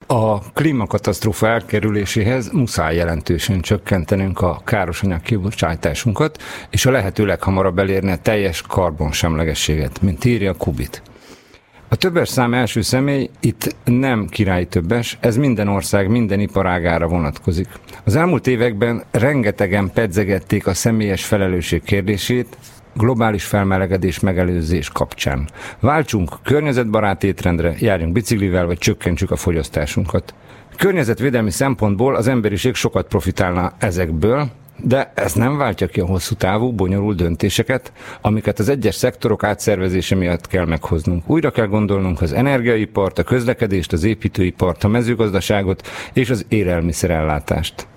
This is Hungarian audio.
A klímakatasztrófa elkerüléséhez muszáj jelentősen csökkentenünk a károsanyag kibocsátásunkat, és a lehető leghamarabb elérni a teljes karbonsemlegességet, mint írja Kubit. A többes szám első személy itt nem királyi többes, ez minden ország, minden iparágára vonatkozik. Az elmúlt években rengetegen pedzegették a személyes felelősség kérdését, globális felmelegedés megelőzés kapcsán. Váltsunk környezetbarát étrendre, járjunk biciklivel, vagy csökkentsük a fogyasztásunkat. Környezetvédelmi szempontból az emberiség sokat profitálna ezekből, de ez nem váltja ki a hosszú távú, bonyolult döntéseket, amiket az egyes szektorok átszervezése miatt kell meghoznunk. Újra kell gondolnunk az energiaipart, a közlekedést, az építőipart, a mezőgazdaságot és az élelmiszerellátást.